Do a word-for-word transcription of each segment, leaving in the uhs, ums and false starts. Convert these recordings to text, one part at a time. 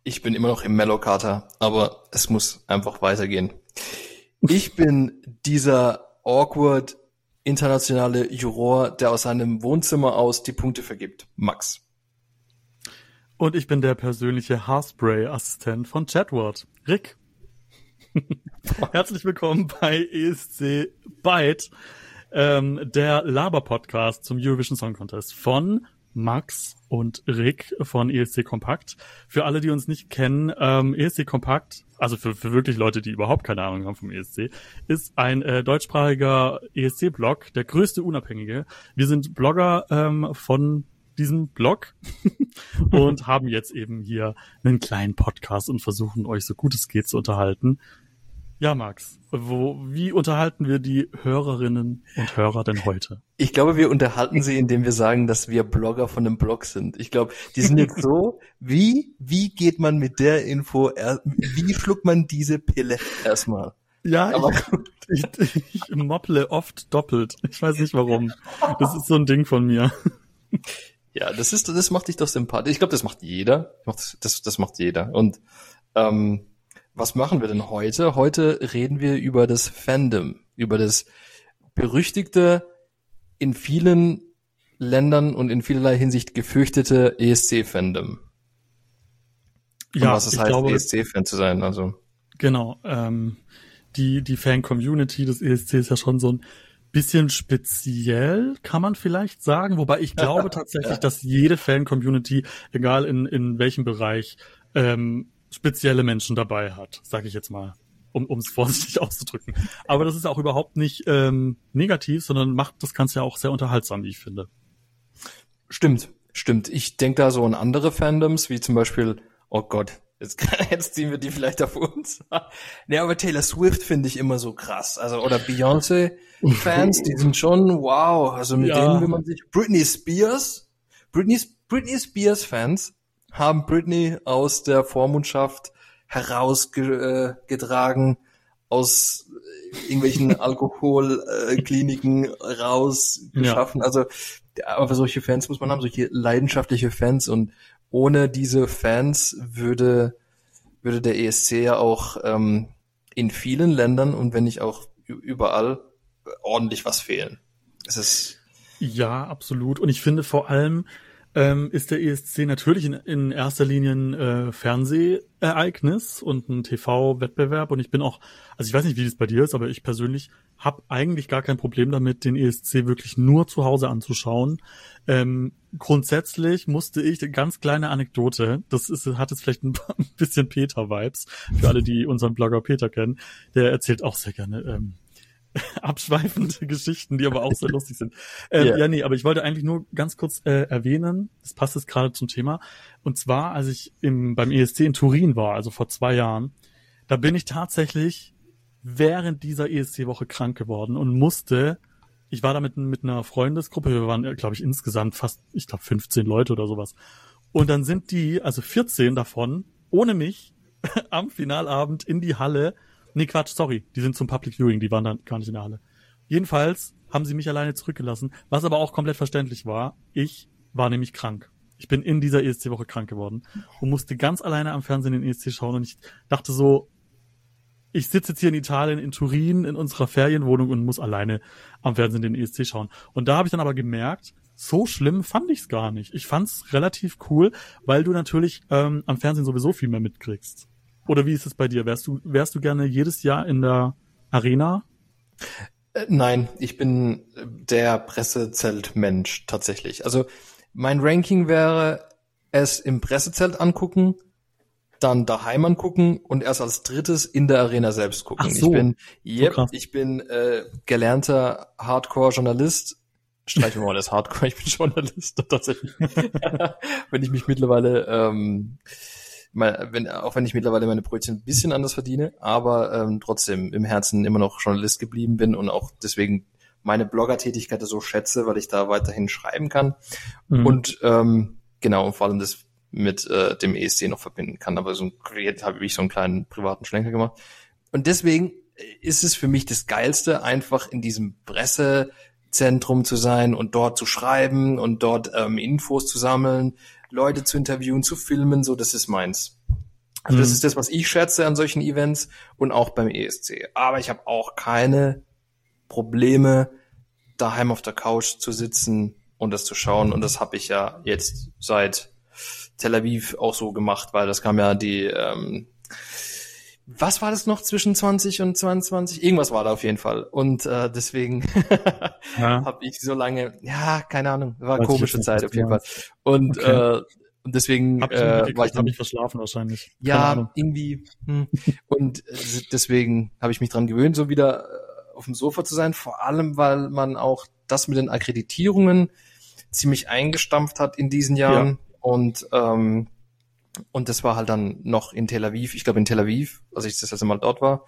Ich bin immer noch im Mellow-Kater, aber es muss einfach weitergehen. Ich bin dieser awkward internationale Juror, der aus seinem Wohnzimmer aus die Punkte vergibt. Max. Und ich bin der persönliche Haarspray-Assistent von Chatword. Rick. Herzlich willkommen bei E S C Byte, ähm, der Laber-Podcast zum Eurovision Song Contest von Max und Rick von E S C Kompakt. Für alle, die uns nicht kennen, ähm, E S C Kompakt, also für, für wirklich Leute, die überhaupt keine Ahnung haben vom E S C, ist ein äh, deutschsprachiger E S C-Blog, der größte unabhängige. Wir sind Blogger ähm, von diesem Blog und haben jetzt eben hier einen kleinen Podcast und versuchen euch so gut es geht zu unterhalten. Ja, Max, wo, wie unterhalten wir die Hörerinnen und Hörer denn heute? Ich glaube, wir unterhalten sie, indem wir sagen, dass wir Blogger von einem Blog sind. Ich glaube, die sind jetzt so, wie, wie geht man mit der Info, wie schluckt man diese Pille erstmal? Ja, aber ich, ich, ich mopple oft doppelt. Ich weiß nicht warum. Das ist so ein Ding von mir. Ja, das ist, das macht dich doch sympathisch. Ich glaube, das macht jeder. Das, das macht jeder. Und, ähm, was machen wir denn heute? Heute reden wir über das Fandom, über das berüchtigte, in vielen Ländern und in vielerlei Hinsicht gefürchtete E S C-Fandom. Ja, und was es heißt, glaube, E S C-Fan zu sein, also. Genau, ähm, die, die Fan-Community des E S C ist ja schon so ein bisschen speziell, kann man vielleicht sagen, wobei ich glaube tatsächlich, ja. dass jede Fan-Community, egal in, in welchem Bereich, ähm, spezielle Menschen dabei hat, sage ich jetzt mal, um um es vorsichtig auszudrücken. Aber das ist auch überhaupt nicht ähm, negativ, sondern macht das Ganze ja auch sehr unterhaltsam, wie ich finde. Stimmt, stimmt. Ich denke da so an andere Fandoms, wie zum Beispiel, oh Gott, jetzt, jetzt ziehen wir die vielleicht auf uns. Nee, aber Taylor Swift finde ich immer so krass. Also, oder Beyoncé-Fans, die sind schon, wow, also mit ja. denen will man sich, Britney Spears, Britney, Britney Spears-Fans, haben Britney aus der Vormundschaft herausgetragen, aus irgendwelchen Alkoholkliniken rausgeschaffen. Ja. Also, aber solche Fans muss man haben, solche leidenschaftliche Fans. Und ohne diese Fans würde würde der E S C ja auch ähm, in vielen Ländern und wenn nicht auch überall ordentlich was fehlen. Es ist ja, absolut. Und ich finde vor allem, Ähm, ist der E S C natürlich in, in erster Linie ein äh, Fernsehereignis und ein T V-Wettbewerb und ich bin auch, also ich weiß nicht, wie das bei dir ist, aber ich persönlich habe eigentlich gar kein Problem damit, den E S C wirklich nur zu Hause anzuschauen. Ähm, grundsätzlich musste ich, eine ganz kleine Anekdote, das ist, hat jetzt vielleicht ein bisschen Peter-Vibes, für alle, die unseren Blogger Peter kennen, der erzählt auch sehr gerne ähm, abschweifende Geschichten, die aber auch sehr lustig sind. Ähm, yeah. Ja, nee, aber ich wollte eigentlich nur ganz kurz äh, erwähnen, das passt jetzt gerade zum Thema, und zwar, als ich im, beim E S C in Turin war, also vor zwei Jahren, da bin ich tatsächlich während dieser E S C-Woche krank geworden und musste, ich war da mit, mit einer Freundesgruppe, wir waren, glaube ich, insgesamt fast, ich glaube, fünfzehn Leute oder sowas. Und dann sind die, also vierzehn davon, ohne mich, am Finalabend in die Halle. Nee, Quatsch, sorry, die sind zum Public Viewing, die waren dann gar nicht in der Halle. Jedenfalls haben sie mich alleine zurückgelassen, was aber auch komplett verständlich war. Ich war nämlich krank. Ich bin in dieser E S C-Woche krank geworden und musste ganz alleine am Fernsehen den E S C schauen und ich dachte so, ich sitze jetzt hier in Italien, in Turin, in unserer Ferienwohnung und muss alleine am Fernsehen den E S C schauen. Und da habe ich dann aber gemerkt, so schlimm fand ich es gar nicht. Ich fand es relativ cool, weil du natürlich ähm, am Fernsehen sowieso viel mehr mitkriegst. Oder wie ist es bei dir? Wärst du, wärst du gerne jedes Jahr in der Arena? Äh, nein, ich bin der Pressezeltmensch tatsächlich. Also mein Ranking wäre es im Pressezelt angucken, dann daheim angucken und erst als drittes in der Arena selbst gucken. Ach so. Ich bin, yep, so ich bin äh, gelernter Hardcore-Journalist. Streichen wir mal das Hardcore, ich bin Journalist tatsächlich. Wenn ich mich mittlerweile ähm, Wenn, auch wenn ich mittlerweile meine Brötchen ein bisschen anders verdiene, aber ähm, trotzdem im Herzen immer noch Journalist geblieben bin und auch deswegen meine Blogger-Tätigkeit so schätze, weil ich da weiterhin schreiben kann mhm. und ähm, genau, und vor allem das mit äh, dem E S C noch verbinden kann. Aber so ein, jetzt habe ich so einen kleinen privaten Schlenker gemacht. Und deswegen ist es für mich das Geilste, einfach in diesem Pressezentrum zu sein und dort zu schreiben und dort ähm, Infos zu sammeln, Leute zu interviewen, zu filmen, so, das ist meins. Also das ist das, was ich schätze an solchen Events und auch beim E S C. Aber ich habe auch keine Probleme, daheim auf der Couch zu sitzen und das zu schauen. Und das habe ich ja jetzt seit Tel Aviv auch so gemacht, weil das kam ja die, ähm, was war das noch zwischen zwanzig und zweiundzwanzig? Irgendwas war da auf jeden Fall. Und äh, deswegen ja. habe ich so lange, ja, keine Ahnung, war eine komische Zeit auf jeden Fall. Und okay. äh, Und deswegen hab ich äh, war ich dann hab ich verschlafen wahrscheinlich. Ja, irgendwie. Hm. Und äh, deswegen habe ich mich dran gewöhnt, so wieder äh, auf dem Sofa zu sein. Vor allem, weil man auch das mit den Akkreditierungen ziemlich eingestampft hat in diesen Jahren. Ja. Und ähm, und das war halt dann noch in Tel Aviv. Ich glaube in Tel Aviv, als ich das erste Mal dort war,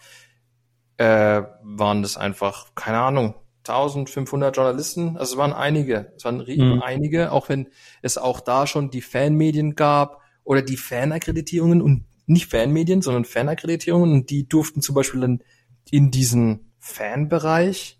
äh, waren das einfach, keine Ahnung, eintausendfünfhundert Journalisten, also es waren einige, es waren mhm. einige, auch wenn es auch da schon die Fanmedien gab oder die Fanakkreditierungen und nicht Fanmedien, sondern Fanakkreditierungen und die durften zum Beispiel dann in diesen Fanbereich,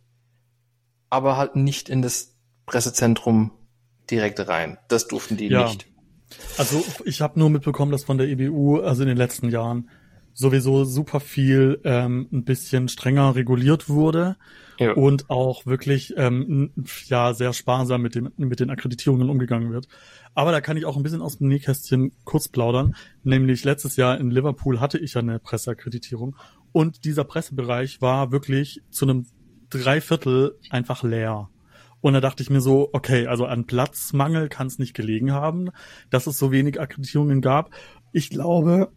aber halt nicht in das Pressezentrum direkt rein. Das durften die ja. nicht. Also ich habe nur mitbekommen, dass von der E B U, also in den letzten Jahren, sowieso super viel ähm, ein bisschen strenger reguliert wurde. Ja. Und auch wirklich ähm, ja sehr sparsam mit dem mit den Akkreditierungen umgegangen wird. Aber da kann ich auch ein bisschen aus dem Nähkästchen kurz plaudern. Nämlich letztes Jahr in Liverpool hatte ich ja eine Presseakkreditierung und dieser Pressebereich war wirklich zu einem Dreiviertel einfach leer. Und da dachte ich mir so, okay, also an Platzmangel kann es nicht gelegen haben, dass es so wenig Akkreditierungen gab. Ich glaube,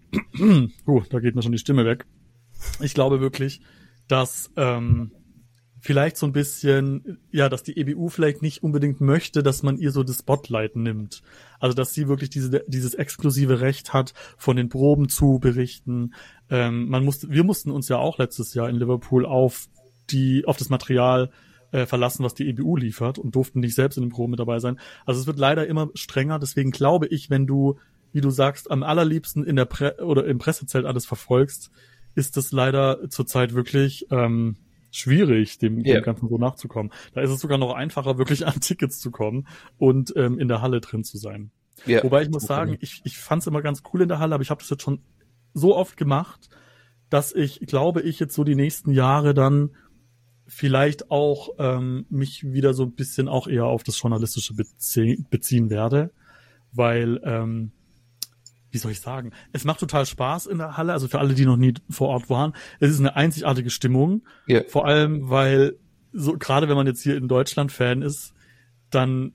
uh, da geht mir schon die Stimme weg. Ich glaube wirklich, dass ähm, vielleicht so ein bisschen, ja, dass die E B U vielleicht nicht unbedingt möchte, dass man ihr so das Spotlight nimmt. Also, dass sie wirklich diese, dieses exklusive Recht hat, von den Proben zu berichten. Ähm, man musste, wir mussten uns ja auch letztes Jahr in Liverpool auf die, auf das Material äh, verlassen, was die E B U liefert und durften nicht selbst in den Proben mit dabei sein. Also, es wird leider immer strenger. Deswegen glaube ich, wenn du, wie du sagst, am allerliebsten in der Pre- oder im Pressezelt alles verfolgst, ist das leider zurzeit wirklich, ähm, schwierig, dem, yeah. dem Ganzen so nachzukommen. Da ist es sogar noch einfacher, wirklich an Tickets zu kommen und ähm, in der Halle drin zu sein. Yeah. Wobei ich muss okay. sagen, ich, ich fand es immer ganz cool in der Halle, aber ich habe das jetzt schon so oft gemacht, dass ich, glaube ich, jetzt so die nächsten Jahre dann vielleicht auch ähm, mich wieder so ein bisschen auch eher auf das Journalistische bezie- beziehen werde, weil ähm, wie soll ich sagen? Es macht total Spaß in der Halle, also für alle, die noch nie vor Ort waren. Es ist eine einzigartige Stimmung. Yeah. Vor allem, weil so gerade wenn man jetzt hier in Deutschland Fan ist, dann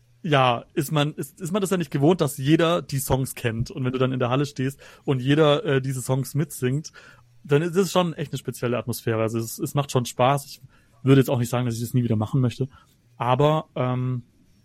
ja, ist man ist, ist man das ja nicht gewohnt, dass jeder die Songs kennt. Und wenn du dann in der Halle stehst und jeder äh, diese Songs mitsingt, dann ist es schon echt eine spezielle Atmosphäre. Also es, es macht schon Spaß. Ich würde jetzt auch nicht sagen, dass ich das nie wieder machen möchte. Aber ähm,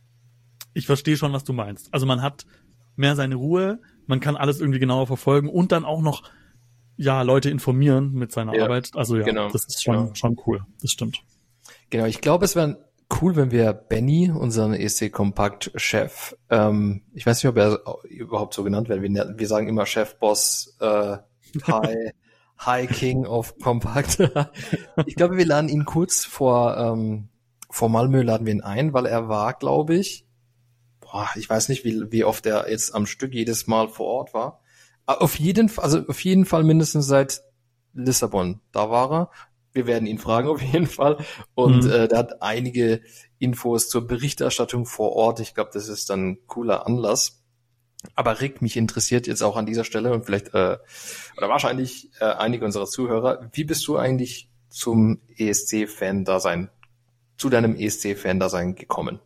ich verstehe schon, was du meinst. Also man hat mehr seine Ruhe, man kann alles irgendwie genauer verfolgen und dann auch noch ja Leute informieren mit seiner ja, Arbeit. Also ja, genau, das ist schon genau. schon cool. Das stimmt. Genau, ich glaube, es wäre cool, wenn wir Benny, unseren E S C-Kompakt-Chef, ähm, ich weiß nicht, ob er überhaupt so genannt wird, wir, wir sagen immer Chef, Boss, äh, High, High King of Compact. Ich glaube, wir laden ihn kurz vor, ähm, vor Malmö laden wir ihn ein, weil er war, glaube ich, boah, ich weiß nicht, wie, wie oft er jetzt am Stück jedes Mal vor Ort war. Aber auf jeden Fall, also auf jeden Fall mindestens seit Lissabon, da war er. Wir werden ihn fragen auf jeden Fall. Und mhm. äh, der hat einige Infos zur Berichterstattung vor Ort. Ich glaube, das ist dann ein cooler Anlass. Aber Rick, mich interessiert jetzt auch an dieser Stelle und vielleicht, äh, oder wahrscheinlich äh, einige unserer Zuhörer, wie bist du eigentlich zum E S C-Fan-Dasein, zu deinem E S C-Fan-Dasein gekommen?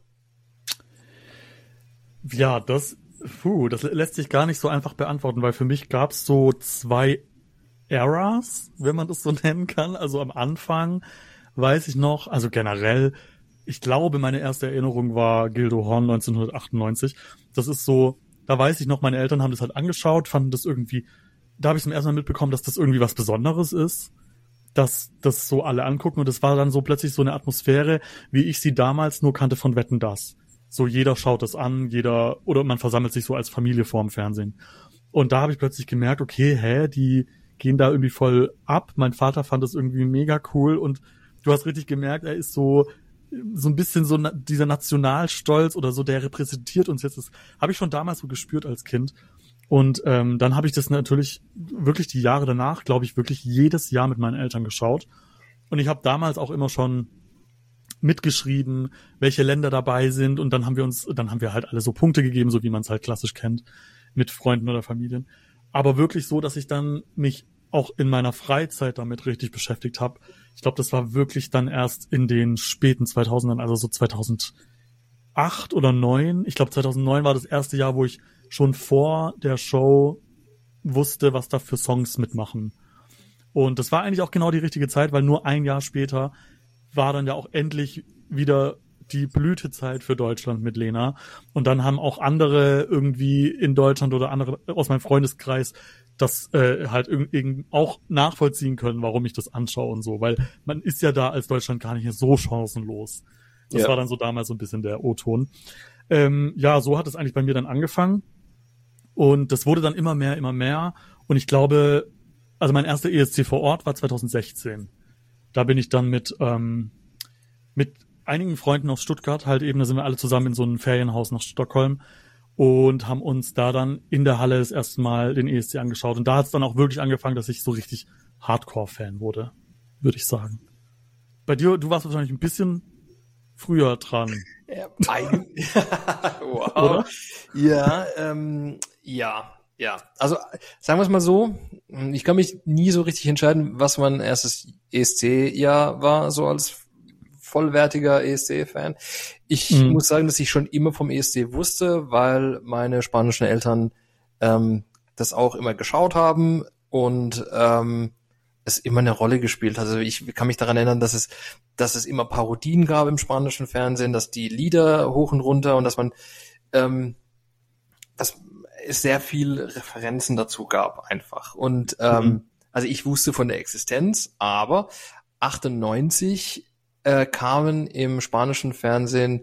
Ja, das, puh, das lässt sich gar nicht so einfach beantworten, weil für mich gab es so zwei Eras, wenn man das so nennen kann. Also am Anfang weiß ich noch, also generell, ich glaube, meine erste Erinnerung war Gildo Horn neunzehnhundertachtundneunzig. Das ist so, da weiß ich noch, meine Eltern haben das halt angeschaut, fanden das irgendwie, da habe ich zum ersten Mal mitbekommen, dass das irgendwie was Besonderes ist, dass das so alle angucken und es war dann so plötzlich so eine Atmosphäre, wie ich sie damals nur kannte von Wetten, dass. So jeder schaut es an, jeder, oder man versammelt sich so als Familie vorm Fernsehen. Und da habe ich plötzlich gemerkt, okay, hä, die gehen da irgendwie voll ab. Mein Vater fand das irgendwie mega cool und du hast richtig gemerkt, er ist so so ein bisschen so na, dieser Nationalstolz oder so, der repräsentiert uns jetzt. Das habe ich schon damals so gespürt als Kind. Und ähm, dann habe ich das natürlich wirklich die Jahre danach, glaube ich, wirklich jedes Jahr mit meinen Eltern geschaut. Und ich habe damals auch immer schon mitgeschrieben, welche Länder dabei sind. Und dann haben wir uns, dann haben wir halt alle so Punkte gegeben, so wie man es halt klassisch kennt, mit Freunden oder Familien. Aber wirklich so, dass ich dann mich auch in meiner Freizeit damit richtig beschäftigt habe. Ich glaube, das war wirklich dann erst in den späten zweitausendern, also so zweitausendacht oder neun. Ich glaube, zweitausendneun war das erste Jahr, wo ich schon vor der Show wusste, was da für Songs mitmachen. Und das war eigentlich auch genau die richtige Zeit, weil nur ein Jahr später war dann ja auch endlich wieder die Blütezeit für Deutschland mit Lena. Und dann haben auch andere irgendwie in Deutschland oder andere aus meinem Freundeskreis das äh, halt irgendwie auch nachvollziehen können, warum ich das anschaue und so. Weil man ist ja da als Deutschland gar nicht mehr so chancenlos. Das ja. war dann so damals so ein bisschen der O-Ton. Ähm, ja, so hat es eigentlich bei mir dann angefangen. Und das wurde dann immer mehr, immer mehr. Und ich glaube, also mein erster E S C vor Ort war zweitausendsechzehn. Da bin ich dann mit ähm, mit einigen Freunden aus Stuttgart, halt eben, da sind wir alle zusammen in so einem Ferienhaus nach Stockholm und haben uns da dann in der Halle das erste Mal den E S C angeschaut. Und da hat es dann auch wirklich angefangen, dass ich so richtig Hardcore-Fan wurde, würde ich sagen. Bei dir, du warst wahrscheinlich ein bisschen früher dran. Ja, wow. Oder? Ja, ähm, ja, ja. Also sagen wir es mal so, ich kann mich nie so richtig entscheiden, was mein erstes E S C-Jahr war, so als vollwertiger E S C-Fan. Ich mhm. muss sagen, dass ich schon immer vom E S C wusste, weil meine spanischen Eltern ähm, das auch immer geschaut haben und ähm, es immer eine Rolle gespielt hat. Also ich kann mich daran erinnern, dass es, dass es immer Parodien gab im spanischen Fernsehen, dass die Lieder hoch und runter und dass man, ähm, dass es sehr viel Referenzen dazu gab einfach. Und ähm, mhm. also ich wusste von der Existenz, aber achtundneunzig äh, kamen im spanischen Fernsehen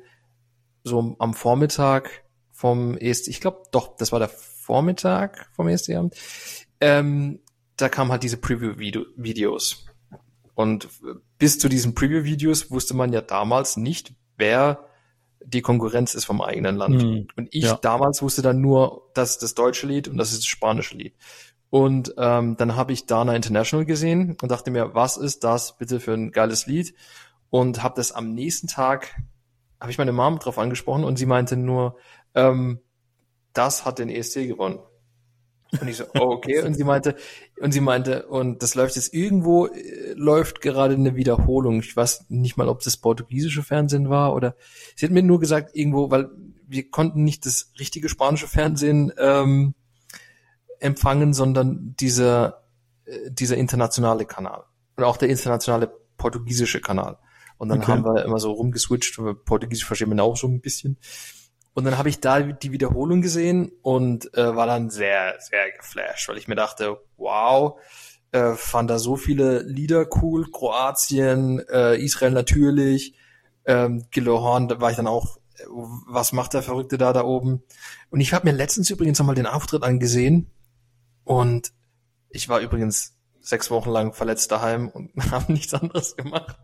so am Vormittag vom E S C, ich glaube doch, das war der Vormittag vom E S C-Abend, ähm, da kamen halt diese Preview-Videos. Und bis zu diesen Preview-Videos wusste man ja damals nicht, wer die Konkurrenz ist vom eigenen Land. Mhm. Und ich ja. damals wusste dann nur, das ist das deutsche Lied und das ist das spanische Lied. Und ähm, dann habe ich Dana International gesehen und dachte mir, was ist das bitte für ein geiles Lied? Und habe das am nächsten Tag, habe ich meine Mom drauf angesprochen und sie meinte nur, ähm, das hat den E S C gewonnen. Und ich so, oh, okay. Und sie meinte, und sie meinte, und das läuft jetzt irgendwo, äh, läuft gerade eine Wiederholung. Ich weiß nicht mal, ob das portugiesische Fernsehen war oder, sie hat mir nur gesagt, irgendwo, weil wir konnten nicht das richtige spanische Fernsehen ähm, empfangen, sondern dieser, äh, dieser internationale Kanal. Und auch der internationale portugiesische Kanal. Und dann okay. haben wir immer so rumgeswitcht, und Portugiesisch verstehen wir auch so ein bisschen. Und dann habe ich da die Wiederholung gesehen und äh, war dann sehr, sehr geflasht, weil ich mir dachte, wow, äh, fand da so viele Lieder cool, Kroatien, äh, Israel natürlich, ähm, Gillohorn, da war ich dann auch, äh, was macht der Verrückte da da oben? Und ich habe mir letztens übrigens nochmal den Auftritt angesehen und ich war übrigens sechs Wochen lang verletzt daheim und habe nichts anderes gemacht.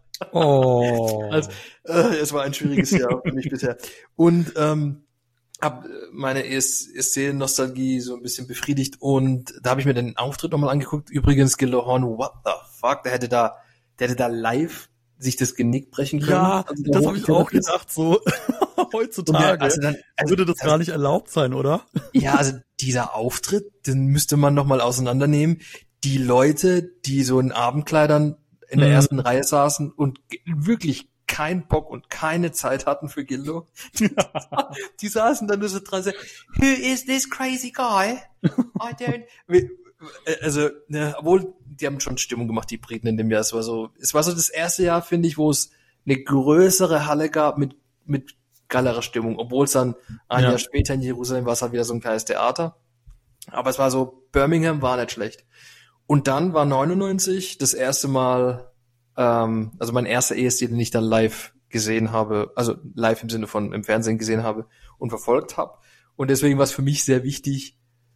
Oh. Also, äh, es war ein schwieriges Jahr für mich bisher. Und ähm, habe meine E S C-Nostalgie so ein bisschen befriedigt und da habe ich mir den Auftritt nochmal angeguckt. Übrigens, Gillohorn, what the fuck? Der hätte da, der hätte da live sich das Genick brechen können. Ja, also das habe ich auch gedacht, so heutzutage der, also dann, also, würde das also, gar nicht erlaubt sein, oder? Ja, also dieser Auftritt, den müsste man nochmal auseinandernehmen. Die Leute, die so in Abendkleidern in der ersten mhm. Reihe saßen und wirklich keinen Bock und keine Zeit hatten für Gildo. Die saßen dann nur so dran und so, who is this crazy guy? I don't... Also, ne, obwohl, die haben schon Stimmung gemacht, die Briten in dem Jahr. Es war so, es war so das erste Jahr, finde ich, wo es eine größere Halle gab mit, mit geilerer Stimmung. Obwohl es dann ein ja. Jahr später in Jerusalem war es halt wieder so ein kleines Theater. Aber es war so, Birmingham war nicht schlecht. Und dann war neunundneunzig das erste Mal, ähm, also mein erster E S C, den ich dann live gesehen habe, also live im Sinne von im Fernsehen gesehen habe und verfolgt habe. Und deswegen war es für mich sehr wichtig,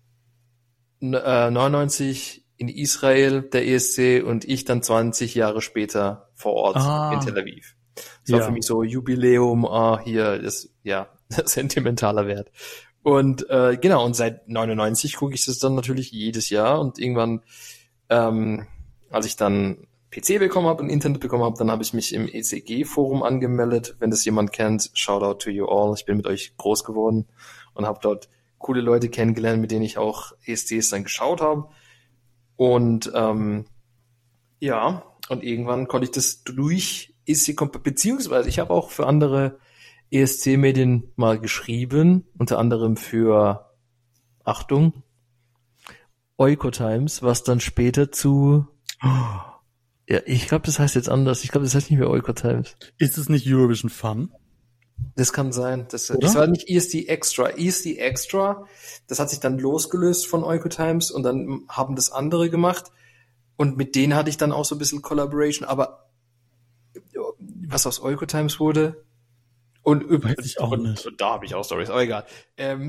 äh, neunundneunzig in Israel der E S C und ich dann zwanzig Jahre später vor Ort ah. in Tel Aviv. Das war ja. für mich so Jubiläum, ah, hier ist ja sentimentaler Wert. Und äh, genau, und seit neunundneunzig gucke ich das dann natürlich jedes Jahr und irgendwann, ähm, als ich dann P C bekommen habe und Internet bekommen habe, dann habe ich mich im E C G-Forum angemeldet. Wenn das jemand kennt, shout out to you all. Ich bin mit euch groß geworden und habe dort coole Leute kennengelernt, mit denen ich auch E S Cs dann geschaut habe. Und ähm, ja, und irgendwann konnte ich das durch E S C, beziehungsweise ich habe auch für andere E S C-Medien mal geschrieben, unter anderem für, Achtung, Oikotimes, was dann später zu, ja, ich glaube, das heißt jetzt anders. Ich glaube, das heißt nicht mehr Oikotimes. Ist es nicht Eurovision Fun? Das kann sein. Das, Oder? das war nicht E S D Extra. E S D Extra, das hat sich dann losgelöst von Oikotimes und dann haben das andere gemacht. Und mit denen hatte ich dann auch so ein bisschen Collaboration. Aber was aus Oikotimes wurde, und Weiß ich auch und, nicht. Und da habe ich auch Stories, aber egal. Ähm.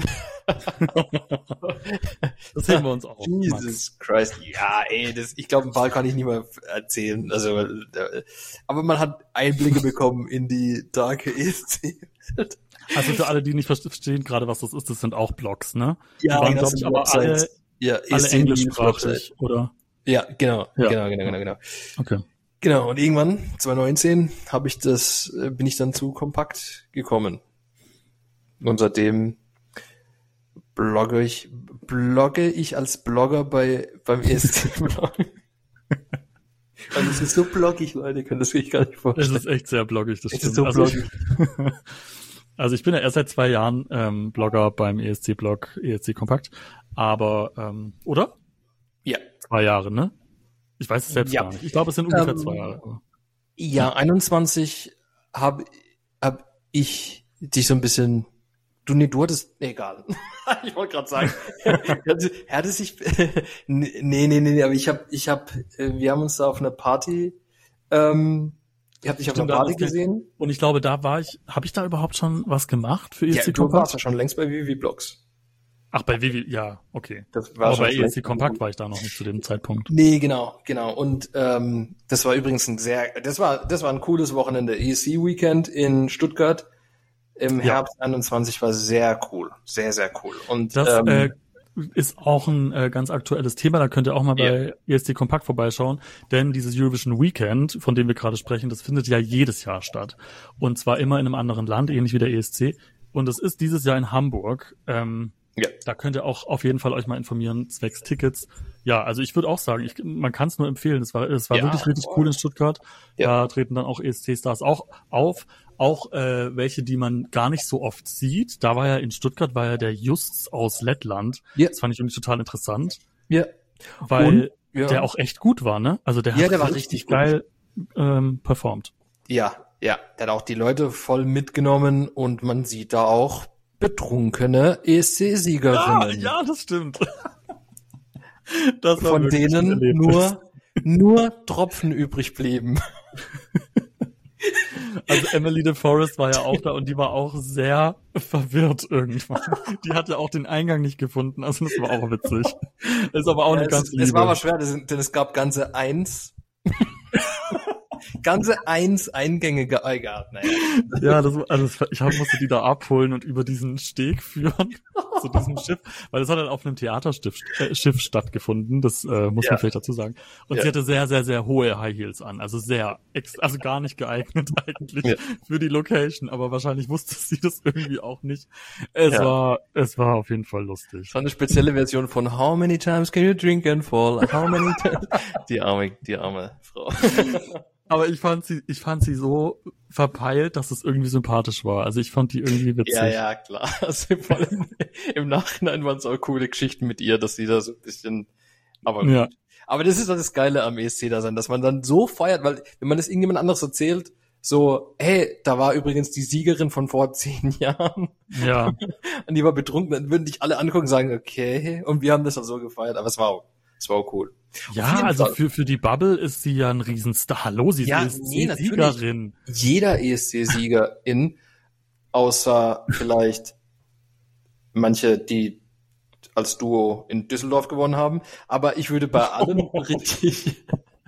Das sehen wir uns auch. Jesus Max. Christ. Ja, ey, das, ich glaube, ein paar kann ich nicht mehr erzählen. Also, äh, aber man hat Einblicke bekommen in die darke E S C. Also für alle, die nicht verstehen gerade, was das ist, das sind auch Blogs, ne? Ja, die waren, das glaube sind ich, aber Websites. alle, Ja, alle englischsprachig, oder? Ja, genau, Ja. genau, genau, genau, genau. Okay. Genau, und irgendwann, zwanzig neunzehn, habe ich das, äh, bin ich dann zu Kompakt gekommen. Und seitdem blogge ich, blogge ich als Blogger bei, beim E S C-Blog. Und es ist so bloggig, Leute, können das sich gar nicht Es vorstellen. ist echt sehr bloggig, das Es stimmt. ist so also, bloggig. also ich bin ja erst seit zwei Jahren ähm, Blogger beim E S C-Blog E S C Kompakt, aber, ähm, oder? Ja. Zwei Jahre, ne? Ich weiß es selbst Ja. gar nicht. Ich glaube, es sind ungefähr Ähm, zwei Jahre. Ja, einundzwanzig habe hab ich dich so ein bisschen, du, nee, du hattest, nee, egal. Ich wollte gerade sagen, er hatte sich, nee, nee, nee, nee, aber ich habe, ich habe, wir haben uns da auf einer Party, ähm, ich habe dich auf Stimmt, einer Party da- das- gesehen. Und ich glaube, da war ich, habe ich da überhaupt schon was gemacht für E S Ja, C du warst Kompakt? ja schon längst bei Vivi Blogs. Ach, bei Vivi, ja, okay. Das war Aber schon bei E S C längst- Kompakt war ich da noch nicht zu dem Zeitpunkt. Nee, genau, genau. Und ähm, das war übrigens ein sehr, das war, das war ein cooles Wochenende. E S C-Weekend in Stuttgart im Ja. Herbst einundzwanzig war sehr cool, sehr, sehr cool. Und Das ähm, äh, ist auch ein äh, ganz aktuelles Thema. Da könnt ihr auch mal Ja. bei E S C Kompakt vorbeischauen. Denn dieses Eurovision Weekend, von dem wir gerade sprechen, das findet ja jedes Jahr statt. Und zwar immer in einem anderen Land, ähnlich wie der E S C. Und es ist dieses Jahr in Hamburg. Ähm, ja. Da könnt ihr auch auf jeden Fall euch mal informieren, zwecks Tickets. Ja, also ich würde auch sagen, ich, man kann es nur empfehlen. Es war, es war Ja, wirklich richtig voll. cool in Stuttgart. Ja. Da treten dann auch E S C-Stars auch auf. Auch äh, welche, die man gar nicht so oft sieht. Da war ja in Stuttgart, war ja der Justs aus Lettland. Ja. Das fand ich irgendwie total interessant, Ja. weil Und, ja. der auch echt gut war, ne? Also der Ja, hat der war richtig, richtig gut. geil ähm, performt. Ja, ja. Der hat auch die Leute voll mitgenommen und man sieht da auch betrunkene E S C-Siegerinnen. das stimmt. Das war von wirklich ein denen Erlebnis. nur, nur Tropfen übrig blieben. Also Emily de Forest war ja auch da und die war auch sehr verwirrt irgendwann. Die hat ja auch den Eingang nicht gefunden, also das war auch witzig. Ist aber auch Ja, eine es, ganz es war liebe. aber schwer, das- denn es gab ganze eins, ganze eins Eingänge ge- egal, naja. Ja, das, war- also das, ich hab, musste die da abholen und über diesen Steg führen zu diesem Schiff, weil das hat dann auf einem Theaterschiff äh, Schiff stattgefunden, das äh, muss Ja. man vielleicht dazu sagen. Und Ja. sie hatte sehr, sehr, sehr hohe High Heels an, also sehr, ex also gar nicht geeignet eigentlich Ja. für die Location, aber wahrscheinlich wusste sie das irgendwie auch nicht. Es Ja. war, es war auf jeden Fall lustig. Das war eine spezielle Version von How many times can you drink and fall? How many times? Die arme, die arme Frau. Aber ich fand sie, ich fand sie so verpeilt, dass es irgendwie sympathisch war. Also ich fand die irgendwie witzig. Ja, ja, klar. Also vor allem im Nachhinein waren es auch coole Geschichten mit ihr, dass sie da so ein bisschen, aber gut. Ja. Aber das ist doch das Geile am E S C da sein, dass man dann so feiert, weil wenn man das irgendjemand anderes erzählt, so, hey, da war übrigens die Siegerin von vor zehn Jahren Ja. und die war betrunken, dann würden dich alle angucken und sagen, okay, und wir haben das auch so gefeiert, aber es war auch, es war auch cool. Auf Ja, jeden also Fall. für, für die Bubble ist sie ja ein Riesenstar. Hallo, sie Ja, ist nee, die natürlich. Siegerin. Jeder E S C-Siegerin, außer vielleicht manche, die als Duo in Düsseldorf gewonnen haben, aber ich würde bei allem richtig,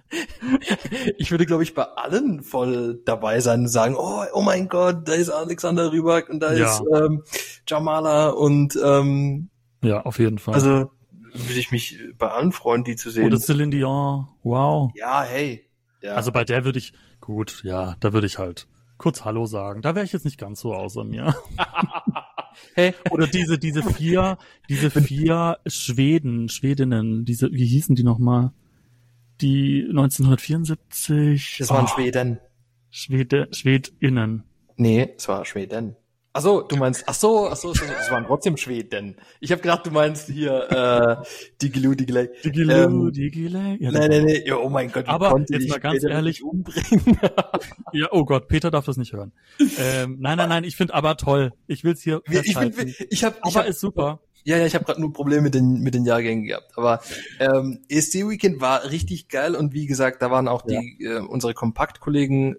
Ich würde, glaube ich, bei allen voll dabei sein und sagen, oh, oh mein Gott, da ist Alexander Rybak und da Ja. ist ähm, Jamala und ähm, Ja, auf jeden Fall. also würde ich mich bei allen freuen, die zu sehen. Oder Celine Dion, wow. Ja, hey. Ja. Also bei der würde ich, gut, ja, da würde ich halt kurz Hallo sagen. Da wäre ich jetzt nicht ganz so außer mir. Hey. Oder diese, diese vier, diese vier Schweden, Schwedinnen, diese, wie hießen die nochmal? Die neunzehnhundertvierundsiebzig. Das waren Oh, Schweden. Schwede, Schwedinnen. Nee, es war Schweden. Ach so, du meinst, ach so, ach so, es waren trotzdem Schweden. Ich habe gedacht, du meinst hier äh, Digilu Digilei. Digilu, Ähm, Digilei. Ja, Nein, nein, nein. Ja, oh mein Gott, wie aber konnte jetzt ich mal ganz Peter ehrlich, nicht umbringen? ja, oh Gott, Peter darf das nicht hören. Ähm, nein, nein, nein, ich finde aber toll. Ich will's hier ich festhalten. bin, ich habe, ich aber hab, ist super. Ja, ja, ich habe gerade nur Probleme mit den mit den Jahrgängen gehabt. Aber ähm, E S C Weekend war richtig geil und wie gesagt, da waren auch Ja. die äh, unsere Kompaktkollegen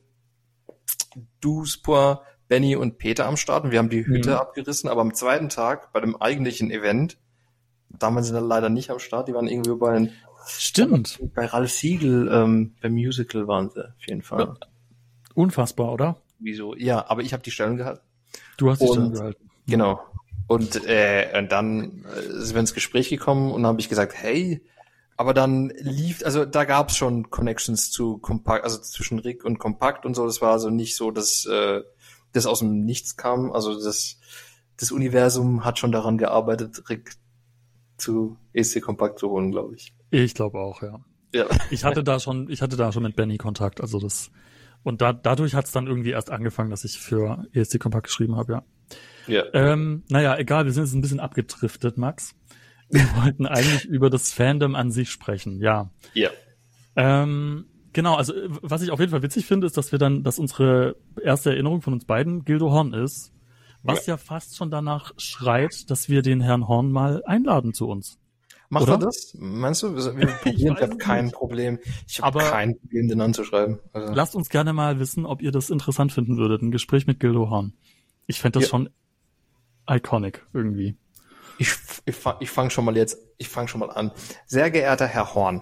Duspor, Benny und Peter am Start und wir haben die Hütte Mhm. abgerissen. Aber am zweiten Tag bei dem eigentlichen Event, damals sind wir leider nicht am Start. Die waren irgendwie bei Stimmt. bei Ralf Siegel ähm, beim Musical waren sie auf jeden Fall. Unfassbar, oder? Wieso? Ja, aber ich habe die Stellung gehalten. Du hast dich Und- dann gehalten. Genau. Und, äh, und dann äh, sind wir ins Gespräch gekommen und dann habe ich gesagt, hey, aber dann lief, also da gab's schon Connections zu Kompakt, also zwischen Rick und Kompakt und so. Das war also nicht so, dass äh, das aus dem Nichts kam. Also das, das Universum hat schon daran gearbeitet, Rick zu E S C Kompakt zu holen, glaube ich. Ich glaube auch, ja. Ja. Ich hatte da schon, ich hatte da schon mit Benny Kontakt, also das und da dadurch hat's dann irgendwie erst angefangen, dass ich für E S C Kompakt geschrieben habe, ja. Ja. Ähm, naja, egal, wir sind jetzt ein bisschen abgedriftet, Max. Wir wollten eigentlich über das Fandom an sich sprechen, ja. Ja. Ähm, genau, also äh, was ich auf jeden Fall witzig finde, ist, dass wir dann, dass unsere erste Erinnerung von uns beiden Gildo Horn ist, was ja, fast schon danach schreit, dass wir den Herrn Horn mal einladen zu uns. Macht Oder? er das? Meinst du? Wir probieren, ich weiß habe es kein nicht. Problem. Ich habe Aber- kein Problem, den anzuschreiben. Also, Lasst uns gerne mal wissen, ob ihr das interessant finden würdet, ein Gespräch mit Gildo Horn. Ich fände das Ja. schon iconic irgendwie. Ich, ich, fang- ich fange schon mal jetzt, ich fange schon mal an. Sehr geehrter Herr Horn,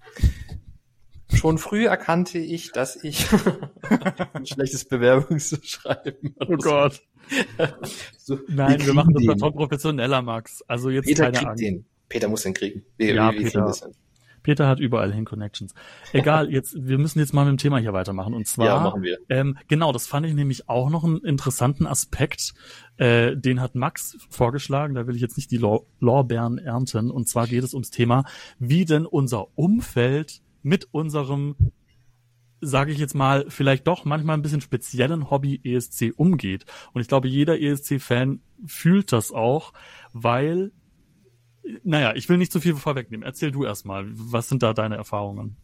schon früh erkannte ich, dass ich ein schlechtes Bewerbungsschreiben. Oh Gott. So, Nein, wir, kriegen machen das den. dann schon professioneller, Max. Also jetzt Peter keine kriegt Angst. den. Peter muss den kriegen. Wir, Ja, wir, wir Peter. kriegen das hin. Peter hat überall hin Connections. Egal, jetzt, wir müssen jetzt mal mit dem Thema hier weitermachen. Und zwar, Ja, machen wir. ähm, genau, das fand ich nämlich auch noch einen interessanten Aspekt. Äh, den hat Max vorgeschlagen, da will ich jetzt nicht die Lor- Lorbeeren ernten. Und zwar geht es ums Thema, wie denn unser Umfeld mit unserem, sage ich jetzt mal, vielleicht doch manchmal ein bisschen speziellen Hobby E S C umgeht. Und ich glaube, jeder E S C-Fan fühlt das auch, weil naja, ich will nicht zu viel vorwegnehmen. Erzähl du erstmal. Was sind da deine Erfahrungen?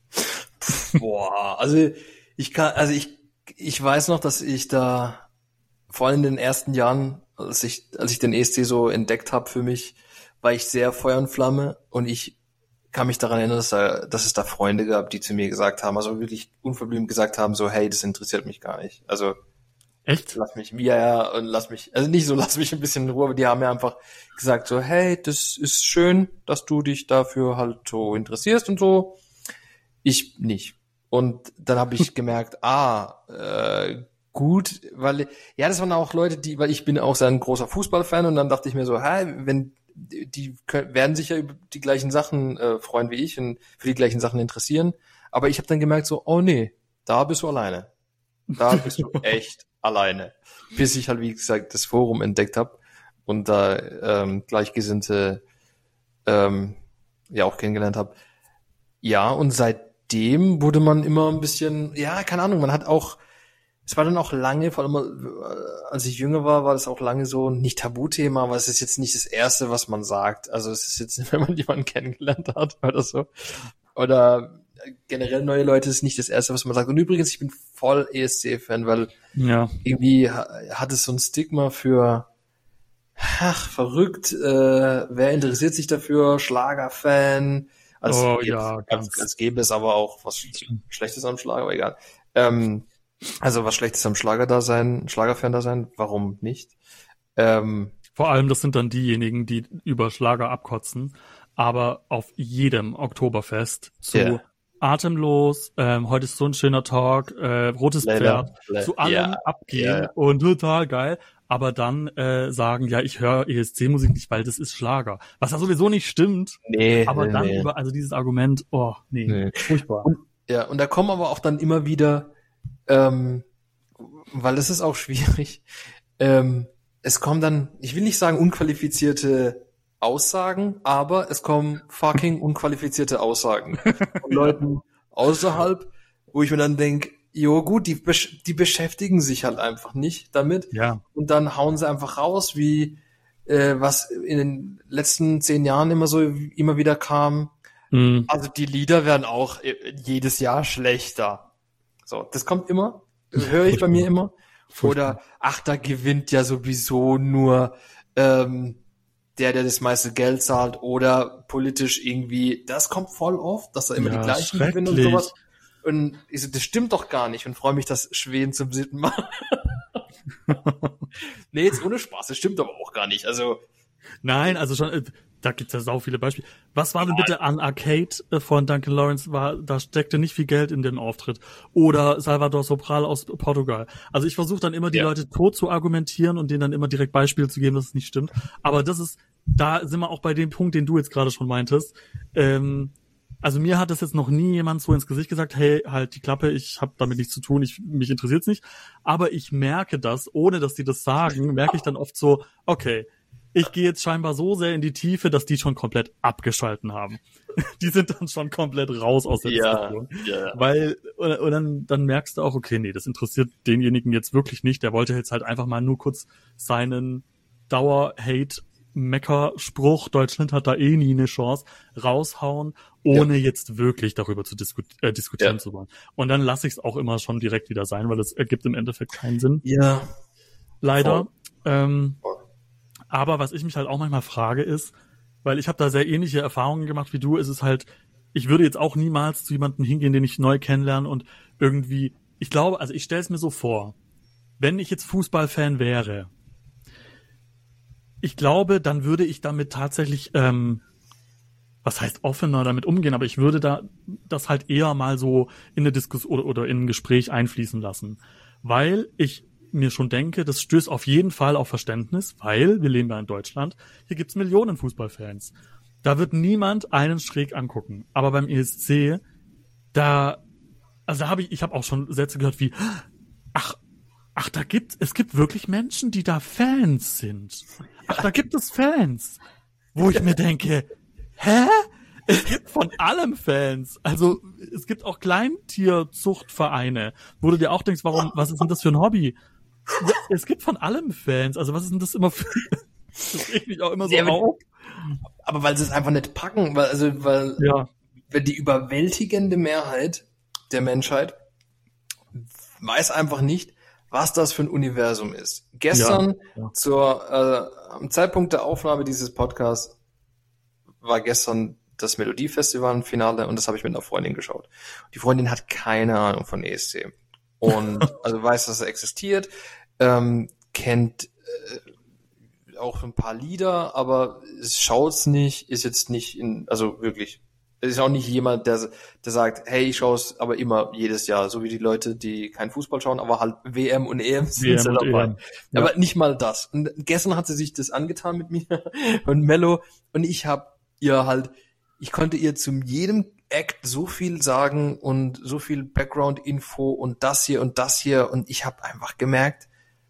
Boah, also ich kann, also ich, ich weiß noch, dass ich da vor allem in den ersten Jahren, als ich, als ich den E S C so entdeckt habe für mich, war ich sehr Feuer und Flamme und ich kann mich daran erinnern, dass, da, dass es da Freunde gab, die zu mir gesagt haben, also wirklich unverblümt gesagt haben, so hey, das interessiert mich gar nicht. Also Echt? lass mich, ja, ja, und lass mich, also nicht so, lass mich ein bisschen in Ruhe, aber die haben mir einfach gesagt so, hey, das ist schön, dass du dich dafür halt so interessierst und so. Ich nicht. Und dann habe ich gemerkt, ah, äh, gut, weil, ja, das waren auch Leute, die, weil ich bin auch so ein großer Fußballfan und dann dachte ich mir so, hey, wenn, die können, werden sich ja über die gleichen Sachen äh, freuen wie ich und für die gleichen Sachen interessieren. Aber ich habe dann gemerkt so, oh nee, da bist du alleine. Da bist du echt alleine. Bis ich halt, wie gesagt, das Forum entdeckt habe und da ähm, Gleichgesinnte ähm, ja auch kennengelernt habe. Ja, und seitdem wurde man immer ein bisschen, ja, keine Ahnung, man hat auch, es war dann auch lange, vor allem äh, als ich jünger war, war das auch lange so nicht Tabuthema, aber es ist jetzt nicht das Erste, was man sagt. Also es ist jetzt nicht, wenn man jemanden kennengelernt hat oder so. Oder generell neue Leute ist nicht das Erste, was man sagt. Und übrigens, ich bin voll E S C-Fan, weil Ja. irgendwie ha- hat es so ein Stigma für, ach, verrückt, äh, wer interessiert sich dafür, Schlagerfan, als, Oh, gäbe, ja, als, ganz- als gäbe es aber auch was Schlechtes am Schlager, aber egal. Ähm, also was Schlechtes am Schlager da sein, Schlagerfan da sein, warum nicht? Ähm, Vor allem, das sind dann diejenigen, die über Schlager abkotzen, aber auf jedem Oktoberfest zu Ja. Atemlos, ähm, heute ist so ein schöner Talk, äh, Rotes Leider. Pferd, Le- zu allem ja, abgehen ja, ja. und total geil, aber dann äh, sagen, ja, ich höre E S C-Musik nicht, weil das ist Schlager. Was ja sowieso nicht stimmt, Nee, aber nee, dann nee. über, also dieses Argument, oh, nee, Nee. furchtbar. Und, ja, und da kommen aber auch dann immer wieder, ähm, weil es ist auch schwierig, ähm, es kommen dann, ich will nicht sagen unqualifizierte Aussagen, aber es kommen fucking unqualifizierte Aussagen von Leuten außerhalb, wo ich mir dann denke, jo gut, die, besch- die beschäftigen sich halt einfach nicht damit Ja. und dann hauen sie einfach raus, wie äh, was in den letzten zehn Jahren immer so immer wieder kam. Mhm. Also die Lieder werden auch äh, jedes Jahr schlechter. So, das kommt immer, höre ich bei mir immer. Oder, ach, da gewinnt ja sowieso nur ähm, der, der das meiste Geld zahlt oder politisch irgendwie, das kommt voll oft, dass da immer Ja, die gleichen gewinnen und schrecklich. sowas. Und ich so, das stimmt doch gar nicht und freue mich, dass Schweden zum siebten Mal. Nee, jetzt ohne Spaß, das stimmt aber auch gar nicht. Also, Nein, also schon, äh, da gibt's ja sau viele Beispiele. Was war denn bitte an Arcade äh, von Duncan Lawrence? War, da steckte nicht viel Geld in dem Auftritt. Oder Salvador Sobral aus Portugal. Also ich versuche dann immer die Ja. Leute tot zu argumentieren und denen dann immer direkt Beispiele zu geben, dass es nicht stimmt. Aber das ist, da sind wir auch bei dem Punkt, den du jetzt gerade schon meintest. Ähm, also mir hat das jetzt noch nie jemand so ins Gesicht gesagt, hey, halt die Klappe, ich habe damit nichts zu tun, ich, mich interessiert's nicht. Aber ich merke das, ohne dass die das sagen, merke ich dann oft so, okay, ich gehe jetzt scheinbar so sehr in die Tiefe, dass die schon komplett abgeschalten haben. Die sind dann schon komplett raus aus der ja, Diskussion. ja, Weil, und, und dann, dann merkst du auch, okay, nee, das interessiert denjenigen jetzt wirklich nicht. Der wollte jetzt halt einfach mal nur kurz seinen Dauer-Hate-Mecker-Spruch, Deutschland hat da eh nie eine Chance, raushauen, ohne ja. jetzt wirklich darüber zu disku- äh, diskutieren Ja. zu wollen. Und dann lasse ich es auch immer schon direkt wieder sein, weil das ergibt im Endeffekt keinen Sinn. ja. Leider. Voll. Ähm, aber was ich mich halt auch manchmal frage ist, weil ich habe da sehr ähnliche Erfahrungen gemacht wie du, ist es halt, ich würde jetzt auch niemals zu jemandem hingehen, den ich neu kennenlerne und irgendwie, ich glaube, also ich stelle es mir so vor, wenn ich jetzt Fußballfan wäre, ich glaube, dann würde ich damit tatsächlich, ähm, was heißt offener damit umgehen, aber ich würde da das halt eher mal so in eine Diskussion oder, oder in ein Gespräch einfließen lassen, weil ich mir schon denke, das stößt auf jeden Fall auf Verständnis, weil wir leben ja in Deutschland, hier gibt's Millionen Fußballfans. Da wird niemand einen schräg angucken. Aber beim E S C, da, also da habe ich, ich habe auch schon Sätze gehört wie, ach, ach, da gibt, es gibt wirklich Menschen, die da Fans sind. Ach, da gibt es Fans. Wo ich mir denke, hä? Es gibt von allem Fans. Also, es gibt auch Kleintierzuchtvereine, wo du dir auch denkst, warum, was ist denn das für ein Hobby? Ja, es gibt von allem Fans. Also, was ist denn das immer für, das regt mich auch immer so Ja, aber- auf. Aber weil sie es einfach nicht packen, weil, also, weil, Ja, wenn die überwältigende Mehrheit der Menschheit weiß einfach nicht, was das für ein Universum ist. Gestern Ja, ja. zur, äh, am Zeitpunkt der Aufnahme dieses Podcasts war gestern das Melodiefestival-Finale und das habe ich mit einer Freundin geschaut. Die Freundin hat keine Ahnung von E S C und also weiß, dass er existiert, ähm, kennt äh, auch ein paar Lieder, aber es schaut's nicht, ist jetzt nicht in, also wirklich, es ist auch nicht jemand, der, der sagt, hey, ich schaue es aber immer jedes Jahr, so wie die Leute, die keinen Fußball schauen, aber halt W M und E M sind W M sie und dabei. E M. Ja. Aber nicht mal das. Und gestern hat sie sich das angetan mit mir und Mello und ich habe ihr halt, ich konnte ihr zu jedem Act so viel sagen und so viel Background-Info und das hier und das hier und ich habe einfach gemerkt,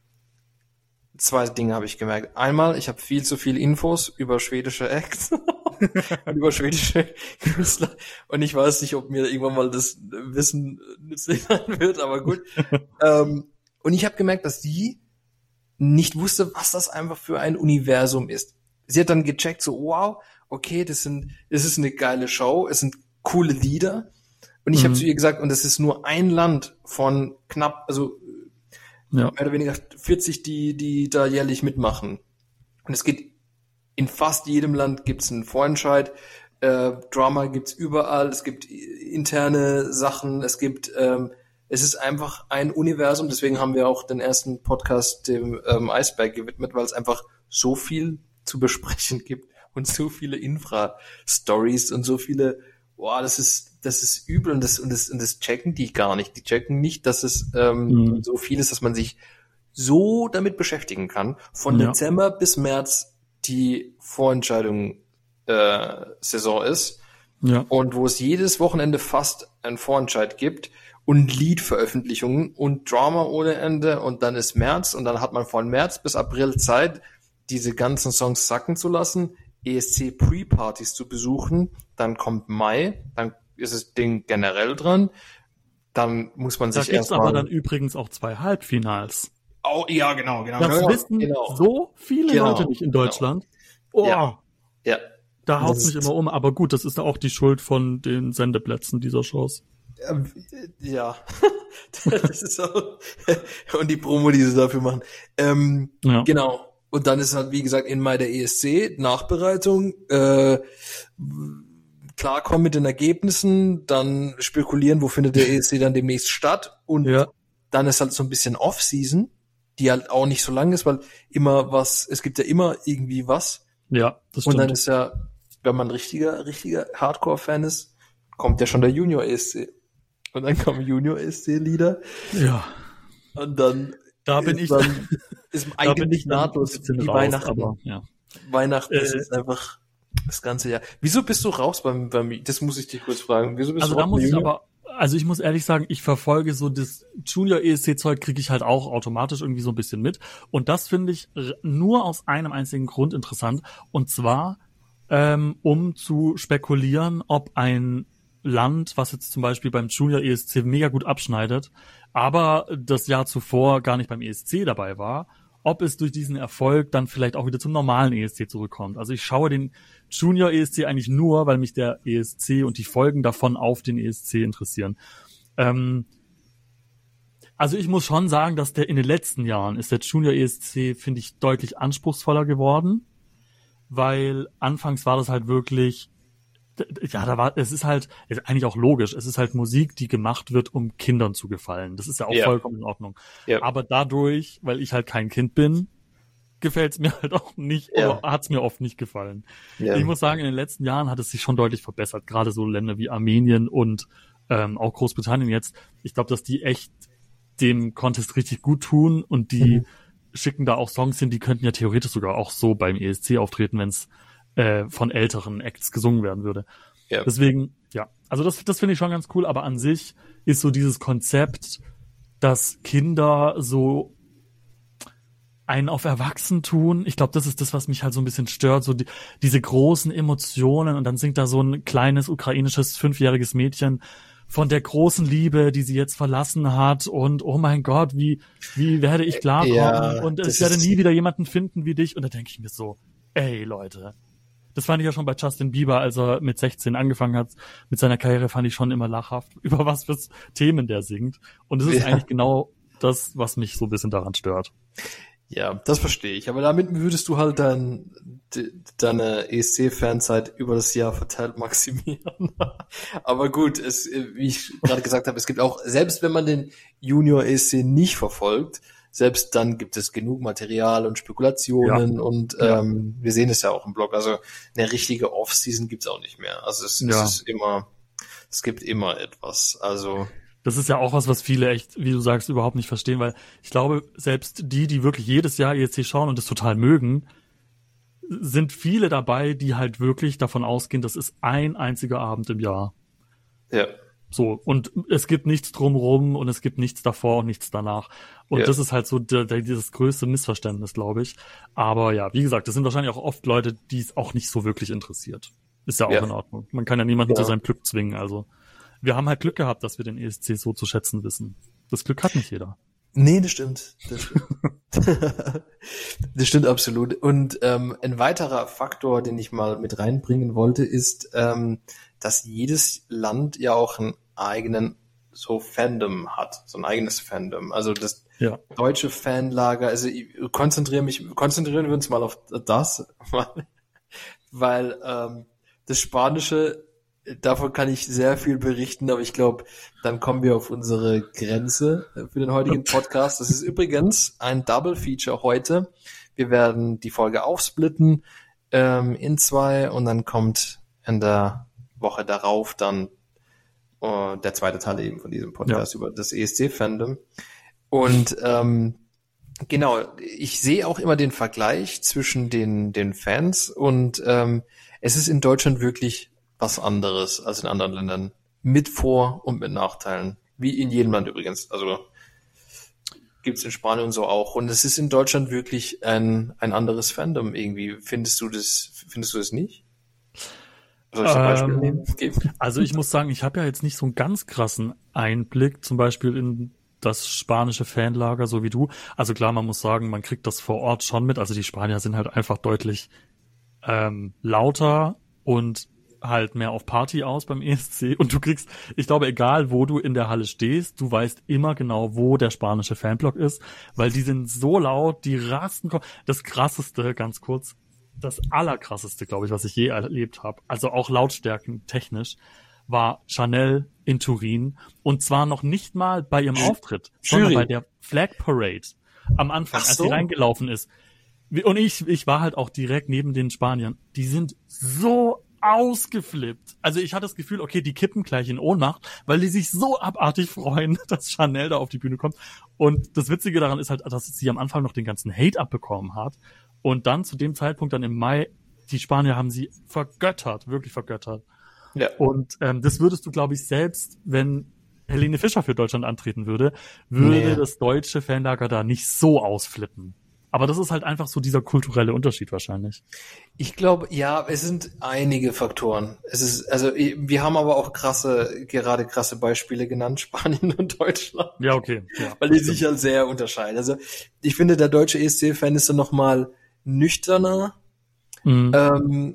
zwei Dinge habe ich gemerkt. Einmal, ich habe viel zu viel Infos über schwedische Acts und über schwedische Künstler und ich weiß nicht, ob mir irgendwann mal das Wissen nützlich sein wird, aber gut. ähm, und ich habe gemerkt, dass sie nicht wusste, was das einfach für ein Universum ist. Sie hat dann gecheckt, so wow, okay, das sind, das ist eine geile Show, es sind coole Lieder. Und ich Mhm. habe zu ihr gesagt, und das ist nur ein Land von knapp, also Ja. mehr oder weniger vierzig, die, die da jährlich mitmachen. Und es geht, in fast jedem Land gibt's einen Vorentscheid, äh, Drama gibt's überall, es gibt interne Sachen, es gibt, ähm, es ist einfach ein Universum, deswegen haben wir auch den ersten Podcast dem ähm, Eisberg gewidmet, weil es einfach so viel zu besprechen gibt und so viele Infra-Stories und so viele boah, das ist, das ist übel und das, und das, und das checken die gar nicht. Die checken nicht, dass es ähm, Mhm. so viel ist, dass man sich so damit beschäftigen kann. Von Ja. Dezember bis März die Vorentscheidung äh, Saison ist Ja. und wo es jedes Wochenende fast einen Vorentscheid gibt und Liedveröffentlichungen und Drama ohne Ende und dann ist März und dann hat man von März bis April Zeit, diese ganzen Songs sacken zu lassen, E S C Pre-Partys zu besuchen, dann kommt Mai, dann ist das Ding generell dran, dann muss man Da sich gibt's aber erstmal... dann übrigens auch zwei Halbfinals. Oh, ja, genau, genau. Das genau, wissen genau. so viele Genau, Leute nicht in genau. Deutschland. Oh, Ja. Ja, da haut's Das mich ist- immer um. Aber gut, das ist auch die Schuld von den Sendeplätzen dieser Shows. Ähm, ja, das ist so. Und die Promo, die sie dafür machen. Ähm, Ja. Genau. Und dann ist halt, wie gesagt, in Mai der E S C, Nachbereitung, äh, klarkommen mit den Ergebnissen, dann spekulieren, wo findet der E S C dann demnächst statt und Ja. dann ist halt so ein bisschen Off-Season, die halt auch nicht so lang ist, weil immer was, es gibt ja immer irgendwie was. Ja, das Und stimmt. dann ist ja, wenn man richtiger, richtiger Hardcore-Fan ist, kommt ja schon der Junior-E S C. Und dann kommen Junior-E S C-Lieder. Ja. Und dann Da bin ist ich dann, ist da bin eigentlich ich dann nahtlos ein bisschen wie raus, Weihnachten. aber ja. Weihnachten ist Äh, jetzt einfach das ganze Jahr. Wieso bist du raus beim, beim, das muss ich dich kurz fragen. Wieso bist Also du da raus muss beim ich Junior? aber, also ich muss ehrlich sagen, ich verfolge so das Junior-E S C-Zeug, kriege ich halt auch automatisch irgendwie so ein bisschen mit. Und das finde ich r- nur aus einem einzigen Grund interessant. Und zwar, ähm, um zu spekulieren, ob ein Land, was jetzt zum Beispiel beim Junior-E S C mega gut abschneidet, aber das Jahr zuvor gar nicht beim E S C dabei war, ob es durch diesen Erfolg dann vielleicht auch wieder zum normalen E S C zurückkommt. Also ich schaue den Junior-E S C eigentlich nur, weil mich der E S C und die Folgen davon auf den E S C interessieren. Ähm, also ich muss schon sagen, dass der in den letzten Jahren ist der Junior-E S C, finde ich, deutlich anspruchsvoller geworden, weil anfangs war das halt wirklich, ja, da war, es ist halt, ist eigentlich auch logisch, es ist halt Musik, die gemacht wird, um Kindern zu gefallen. Das ist ja auch Ja. vollkommen in Ordnung. Ja. Aber dadurch, weil ich halt kein Kind bin, gefällt's mir halt auch nicht, Ja. oder hat's mir oft nicht gefallen. Ja. Ich muss sagen, in den letzten Jahren hat es sich schon deutlich verbessert. Gerade so Länder wie Armenien und ähm, auch Großbritannien jetzt. Ich glaube, dass die echt dem Contest richtig gut tun und die Mhm. schicken da auch Songs hin, die könnten ja theoretisch sogar auch so beim E S C auftreten, wenn es äh, von älteren Acts gesungen werden würde. Ja. Deswegen, ja, also das, das finde ich schon ganz cool, aber an sich ist so dieses Konzept, dass Kinder so einen auf Erwachsen tun. Ich glaube, das ist das, was mich halt so ein bisschen stört, so die, diese großen Emotionen und dann singt da so ein kleines ukrainisches fünfjähriges Mädchen von der großen Liebe, die sie jetzt verlassen hat und oh mein Gott, wie wie werde ich klarkommen Ja, und das ich werde ist- nie wieder jemanden finden wie dich und da denke ich mir so, ey Leute, das fand ich ja schon bei Justin Bieber, als er mit sechzehn angefangen hat mit seiner Karriere, fand ich schon immer lachhaft, über was für Themen der singt und es ist Ja. eigentlich genau das, was mich so ein bisschen daran stört. Ja, das verstehe ich. Aber damit würdest du halt dann de, deine E S C-Fanzeit über das Jahr verteilt maximieren. Aber gut, es, wie ich gerade gesagt habe, es gibt auch, selbst wenn man den Junior-E S C nicht verfolgt, selbst dann gibt es genug Material und Spekulationen und Ja. ähm, wir sehen es ja auch im Blog. Also eine richtige Off-Season gibt's auch nicht mehr. Also es, Ja. es ist immer, es gibt immer etwas. Also Das ist ja auch was, was viele echt, wie du sagst, überhaupt nicht verstehen, weil ich glaube, selbst die, die wirklich jedes Jahr E S C schauen und das total mögen, sind viele dabei, die halt wirklich davon ausgehen, das ist ein einziger Abend im Jahr. ja, So, und es gibt nichts drumrum und es gibt nichts davor und nichts danach. Und Ja. das ist halt so der, der, dieses größte Missverständnis, glaube ich. Aber ja, wie gesagt, das sind wahrscheinlich auch oft Leute, die es auch nicht so wirklich interessiert. Ist ja auch Ja. in Ordnung. Man kann ja niemanden Ja. zu seinem Glück zwingen. Also wir haben halt Glück gehabt, dass wir den E S C so zu schätzen wissen. Das Glück hat nicht jeder. Nee, das stimmt. Das stimmt, das stimmt absolut. Und ähm, ein weiterer Faktor, den ich mal mit reinbringen wollte, ist, ähm, dass jedes Land ja auch einen eigenen so Fandom hat, so ein eigenes Fandom. Also das Ja. deutsche Fanlager, also ich konzentriere mich, konzentrieren wir uns mal auf das, weil ähm, das Spanische, davon kann ich sehr viel berichten, aber ich glaube, dann kommen wir auf unsere Grenze für den heutigen Podcast. Das ist übrigens ein Double Feature heute. Wir werden die Folge aufsplitten ähm, in zwei und dann kommt in der Woche darauf dann äh, der zweite Teil eben von diesem Podcast ja. über das E S C-Fandom. Und ähm, genau, ich sehe auch immer den Vergleich zwischen den den Fans und ähm, es ist in Deutschland wirklich was anderes als in anderen Ländern. Mit Vor- und mit Nachteilen. Wie in jedem Land übrigens. Also gibt's in Spanien so auch. Und es ist in Deutschland wirklich ein ein anderes Fandom irgendwie. Findest du das, findest du das nicht? Soll ich ein Beispiel ähm, geben? Also ich muss sagen, ich habe ja jetzt nicht so einen ganz krassen Einblick, zum Beispiel in das spanische Fanlager, so wie du. Also klar, man muss sagen, man kriegt das vor Ort schon mit. Also die Spanier sind halt einfach deutlich ähm, lauter und halt mehr auf Party aus beim E S C. Und du kriegst, ich glaube, egal wo du in der Halle stehst, du weißt immer genau, wo der spanische Fanblock ist, weil die sind so laut, die rasten. Das krasseste, ganz kurz, das allerkrasseste, glaube ich, was ich je erlebt habe, also auch lautstärken technisch, war Chanel in Turin. Und zwar noch nicht mal bei ihrem Auftritt, Jury. sondern bei der Flag Parade am Anfang, Ach als so. sie reingelaufen ist. Und ich, ich war halt auch direkt neben den Spaniern. Die sind so ausgeflippt. Also ich hatte das Gefühl, okay, die kippen gleich in Ohnmacht, weil die sich so abartig freuen, dass Chanel da auf die Bühne kommt. Und das Witzige daran ist halt, dass sie am Anfang noch den ganzen Hate abbekommen hat. Und dann zu dem Zeitpunkt, dann im Mai, die Spanier haben sie vergöttert, wirklich vergöttert. Ja. Und ähm, das würdest du, glaube ich, selbst, wenn Helene Fischer für Deutschland antreten würde, würde Nee. das deutsche Fanlager da nicht so ausflippen. Aber das ist halt einfach so dieser kulturelle Unterschied wahrscheinlich. Ich glaube, ja, es sind einige Faktoren. Es ist, also wir haben aber auch krasse, gerade krasse Beispiele genannt, Spanien und Deutschland. Ja, okay. Ja, weil die sich ja sehr unterscheiden. Also ich finde, der deutsche E S C-Fan ist dann nochmal nüchterner, Mhm. ähm,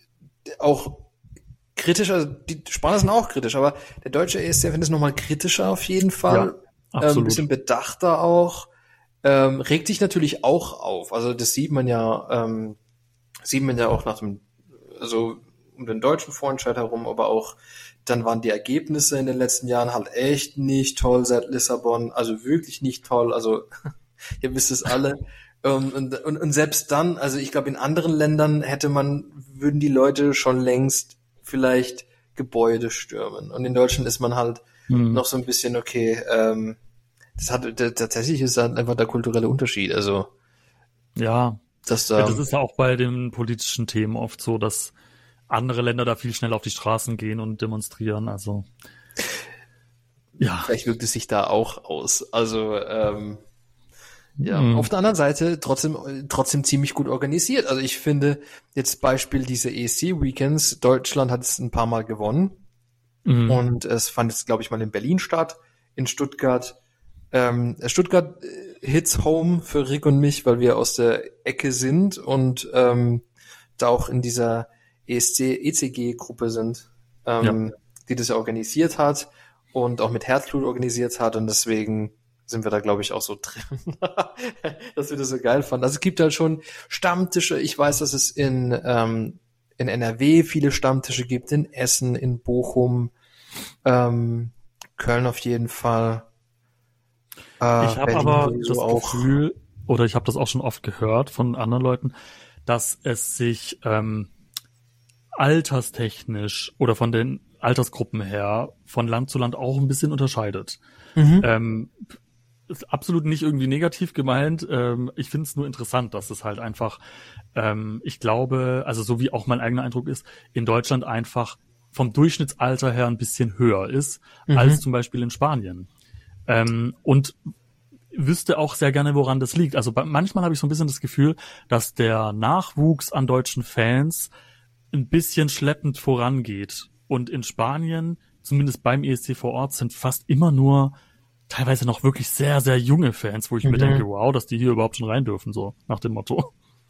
auch kritischer, also die Spanier sind auch kritisch, aber der deutsche E S C-Fan ist nochmal kritischer auf jeden Fall. Ja, ähm, ein bisschen bedachter auch. Ähm, regt dich natürlich auch auf. Also das sieht man ja, ähm, sieht man ja auch nach dem, also um den deutschen Vorentscheid herum, aber auch dann waren die Ergebnisse in den letzten Jahren halt echt nicht toll seit Lissabon, also wirklich nicht toll. Also ihr wisst es alle. ähm, und, und, und selbst dann, also ich glaube in anderen Ländern hätte man, würden die Leute schon längst vielleicht Gebäude stürmen. Und in Deutschland ist man halt Mhm. noch so ein bisschen okay. Ähm, das hat der, tatsächlich ist halt einfach der kulturelle Unterschied. Also Ja, dass ja, da das ist ja auch bei den politischen Themen oft so, dass andere Länder da viel schneller auf die Straßen gehen und demonstrieren. Also ja. vielleicht wirkt es sich da auch aus. Also ähm, ja, Mhm. auf der anderen Seite trotzdem trotzdem ziemlich gut organisiert. Also ich finde jetzt Beispiel diese E S C-Weekends, Deutschland hat es ein paar Mal gewonnen Mhm. und es fand jetzt, glaube ich, mal in Berlin statt, in Stuttgart. Ähm, Stuttgart äh, hits home für Rick und mich, weil wir aus der Ecke sind und ähm, da auch in dieser E S C, E C G-Gruppe sind, ähm, die das ja organisiert hat und auch mit Herzblut organisiert hat und deswegen sind wir da, glaube ich, auch so drin, dass wir das so geil fanden. Also es gibt halt schon Stammtische. Ich weiß, dass es in, ähm, in N R W viele Stammtische gibt, in Essen, in Bochum, ähm, Köln auf jeden Fall. Äh, Ich habe Berlin aber sowieso das auch. Gefühl, oder ich habe das auch schon oft gehört von anderen Leuten, dass es sich ähm, alterstechnisch oder von den Altersgruppen her von Land zu Land auch ein bisschen unterscheidet. Mhm. Ähm, ist absolut nicht irgendwie negativ gemeint. Ähm, ich finde es nur interessant, dass es halt einfach, ähm, ich glaube, also so wie auch mein eigener Eindruck ist, in Deutschland einfach vom Durchschnittsalter her ein bisschen höher ist Mhm. als zum Beispiel in Spanien. Ähm, und wüsste auch sehr gerne, woran das liegt. Also bei, manchmal habe ich so ein bisschen das Gefühl, dass der Nachwuchs an deutschen Fans ein bisschen schleppend vorangeht. Und in Spanien, zumindest beim E S C vor Ort, sind fast immer nur teilweise noch wirklich sehr, sehr junge Fans, wo ich Mhm. mir denke, wow, dass die hier überhaupt schon rein dürfen, so nach dem Motto.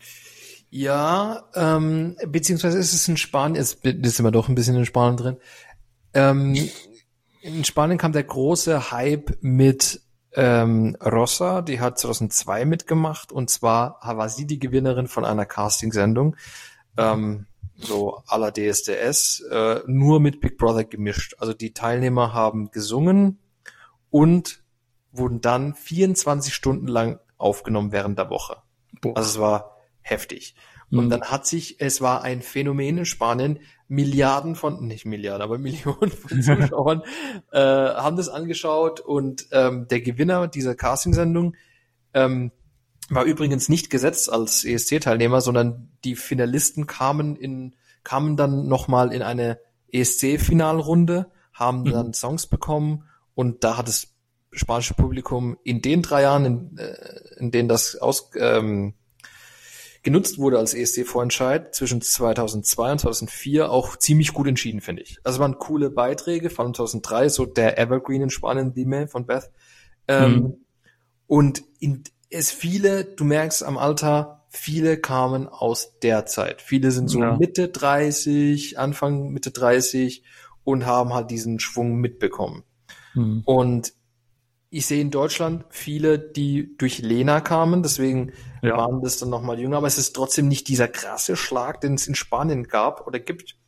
Ja, ähm, beziehungsweise ist es in Spanien, jetzt sind wir doch ein bisschen in Spanien drin. Ähm, in Spanien kam der große Hype mit ähm, Rosa, die hat zweitausendzwei mitgemacht und zwar war sie die Gewinnerin von einer Castingsendung, ähm, so à la D S D S, äh, nur mit Big Brother gemischt. Also die Teilnehmer haben gesungen und wurden dann vierundzwanzig Stunden lang aufgenommen während der Woche. Boah. Also es war heftig. Mhm. Und dann hat sich, es war ein Phänomen in Spanien, Milliarden von, nicht Milliarden, aber Millionen von Zuschauern äh, haben das angeschaut und ähm, der Gewinner dieser Castingsendung ähm, war übrigens nicht gesetzt als E S C-Teilnehmer, sondern die Finalisten kamen in kamen dann nochmal in eine E S C-Finalrunde, haben mhm. dann Songs bekommen und da hat das spanische Publikum in den drei Jahren, in, in denen das aus, ähm, genutzt wurde als E S C-Vorentscheid, zwischen zweitausendzwei und zweitausendvier auch ziemlich gut entschieden, finde ich. Also waren coole Beiträge, vor allem zweitausenddrei, so der Evergreen in Spanien, Dime von Beth. Ähm, mhm. Und in, es viele, du merkst am Alter, viele kamen aus der Zeit. Viele sind so ja. Mitte dreißig, Anfang Mitte dreißig und haben halt diesen Schwung mitbekommen. Mhm. Und ich sehe in Deutschland viele, die durch Lena kamen, deswegen ja. waren das dann nochmal jünger, aber es ist trotzdem nicht dieser krasse Schlag, den es in Spanien gab oder gibt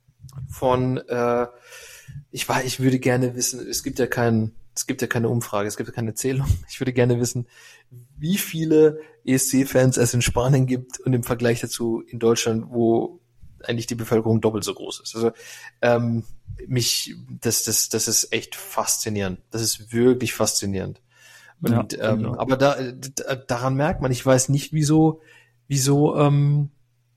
von, äh, ich war, ich würde gerne wissen, es gibt ja kein, es gibt ja keine Umfrage, es gibt ja keine Zählung, ich würde gerne wissen, wie viele E S C-Fans es in Spanien gibt und im Vergleich dazu in Deutschland, wo eigentlich die Bevölkerung doppelt so groß ist. Also ähm, mich, das, das, das ist echt faszinierend. Das ist wirklich faszinierend. Und ja, ähm, ja. aber da, da daran merkt man, ich weiß nicht, wieso, wieso, ähm,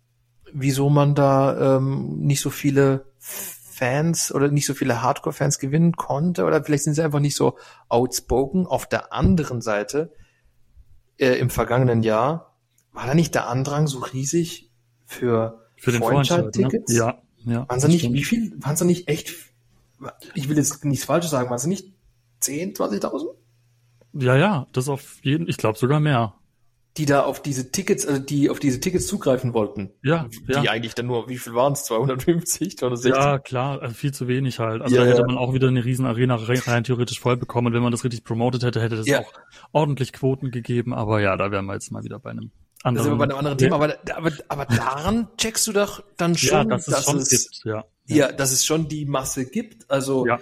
wieso man da ähm, nicht so viele Fans oder nicht so viele Hardcore-Fans gewinnen konnte. Oder vielleicht sind sie einfach nicht so outspoken. Auf der anderen Seite, äh, im vergangenen Jahr, war da nicht der Andrang so riesig für Für den Vorentscheid-Tickets? Ne? Ja, ja. Waren sie nicht, wie viel, waren sie nicht echt, ich will jetzt nichts Falsches sagen, waren sie nicht zehn, zwanzigtausend? Ja, ja, das auf jeden, ich glaube sogar mehr. Die da auf diese Tickets, also die auf diese Tickets zugreifen wollten. Ja, die ja. eigentlich dann nur, wie viel waren es? zweihundertfünfzig, zweihundertsechzig? Ja, klar, also viel zu wenig halt. Also ja, da hätte ja. man auch wieder eine riesen Arena rein theoretisch voll bekommen. Und wenn man das richtig promotet hätte, hätte das ja. auch ordentlich Quoten gegeben. Aber ja, da wären wir jetzt mal wieder bei einem anderen. Das sind wir bei einem anderen Thema. Aber, aber, aber daran checkst du doch dann schon, ja, dass es dass schon es, gibt, ja. ja, dass es schon die Masse gibt. Also, ja.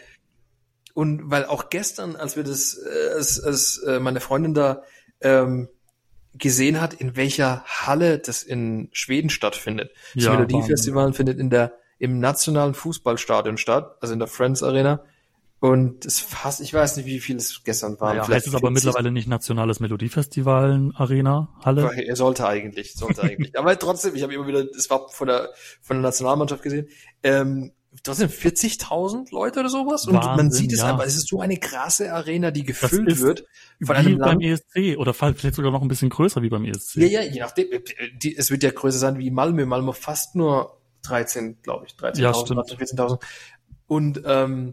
Und weil auch gestern, als wir das, äh, als, als äh, meine Freundin da ähm, gesehen hat, in welcher Halle das in Schweden stattfindet. Das ja, Melodiefestival findet in der im nationalen Fußballstadion statt, also in der Friends Arena. Und es fast, ich weiß nicht, wie viel es gestern war. Ja, heißt es aber mittlerweile nicht nationales Melodiefestival Arena Halle? Er sollte eigentlich, sollte eigentlich. Aber trotzdem, ich habe immer wieder, es war von der von der Nationalmannschaft gesehen. Ähm, trotzdem vierzigtausend Leute oder sowas. Und Wahnsinn, man sieht es ja. einfach, es ist so eine krasse Arena, die gefüllt das ist wird. Von wie einem beim Land. E S C oder vielleicht sogar noch ein bisschen größer wie beim E S C. Ja, ja, je nachdem. Die, es wird ja größer sein wie Malmö. Malmö fast nur dreizehn, glaube ich. dreizehntausend, ja, vierzehntausend. Und, ähm,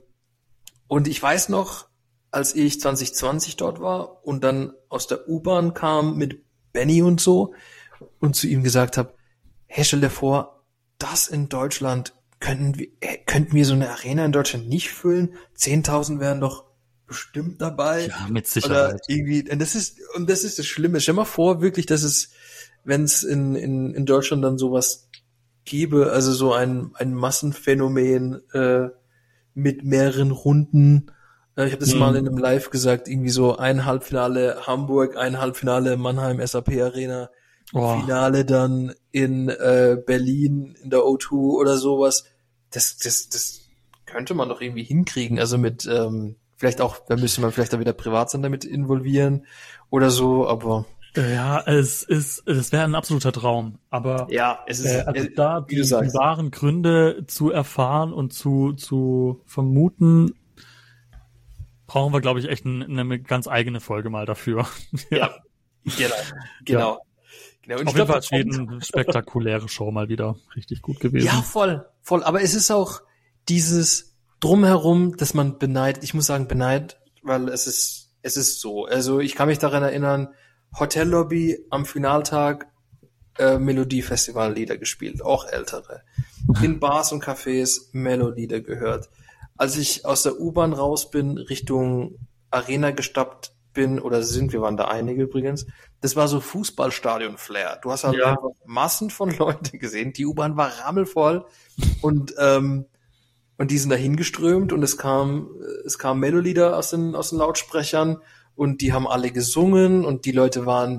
und ich weiß noch, als ich zwanzig zwanzig dort war und dann aus der U-Bahn kam mit Benny und so und zu ihm gesagt habe, hey, stell dir vor, das in Deutschland könnten wir, könnten wir so eine Arena in Deutschland nicht füllen? zehntausend wären doch bestimmt dabei. Ja, mit Sicherheit. Oder irgendwie, und das ist, und das ist das Schlimme. Stell mal vor, wirklich, dass es, wenn es in, in, in Deutschland dann sowas gäbe, also so ein, ein Massenphänomen, äh, mit mehreren Runden. Äh, ich habe das mhm. mal in einem Live gesagt, irgendwie so ein Halbfinale Hamburg, ein Halbfinale Mannheim S A P Arena, oh. Finale dann in äh, Berlin in der O zwei oder sowas. Das, das, das könnte man doch irgendwie hinkriegen. Also mit, ähm, vielleicht auch, da müsste man vielleicht da wieder Privatsender damit involvieren oder so, aber ja, es ist, es wäre ein absoluter Traum, aber ja, es ist, äh, also es, da die, die wahren Gründe zu erfahren und zu zu vermuten, brauchen wir, glaube ich, echt ein, eine ganz eigene Folge mal dafür. ja, genau, genau. Ja. genau. Und auf jeden Fall Schweden, spektakuläre Show mal wieder, richtig gut gewesen. Ja, voll, voll. Aber es ist auch dieses Drumherum, dass man beneidet. Ich muss sagen beneidet, weil es ist, es ist so. Also ich kann mich daran erinnern. Hotellobby am Finaltag äh, Melodiefestival-Lieder gespielt, auch ältere. In Bars und Cafés Melodieder gehört. Als ich aus der U-Bahn raus bin, Richtung Arena gestappt bin, oder sind, wir waren da einige übrigens, das war so Fußballstadion-Flair. Du hast halt ja. einfach Massen von Leuten gesehen, die U-Bahn war rammelvoll und ähm, und die sind da hingeströmt und es kam es kam Melodieder aus den aus den Lautsprechern. Und die haben alle gesungen und die Leute waren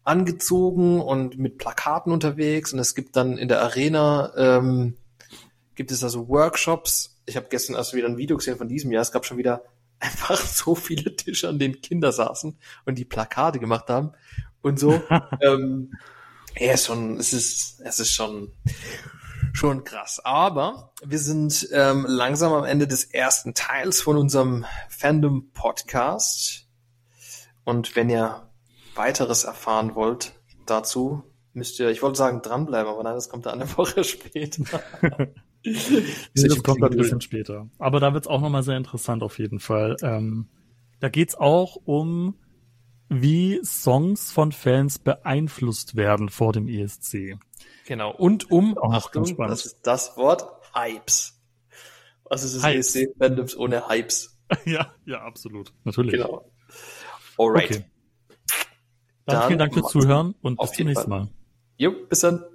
angezogen und mit Plakaten unterwegs. Und es gibt dann in der Arena ähm, gibt es also Workshops. Ich habe gestern erst wieder ein Video gesehen von diesem Jahr. Es gab schon wieder einfach so viele Tische, an denen Kinder saßen und die Plakate gemacht haben und so. ähm, ja, schon, es ist, es ist schon, schon krass. Aber wir sind ähm, langsam am Ende des ersten Teils von unserem Fandom-Podcast. Und wenn ihr weiteres erfahren wollt dazu, müsst ihr, ich wollte sagen, dranbleiben, aber nein, das kommt dann eine Woche später. Nee, das kommt ein bisschen später. Aber da wird's auch nochmal sehr interessant auf jeden Fall. Ähm, da geht's auch um, wie Songs von Fans beeinflusst werden vor dem E S C. Genau. Und um, auch Achtung, das ist das Wort, Hypes. Was ist das E S C-Fandoms ohne Hypes? Ja, ja, absolut. Natürlich. Genau. Alright. Okay. Dann, dann vielen Dank fürs Zuhören und bis zum nächsten Mal. Jo, bis dann.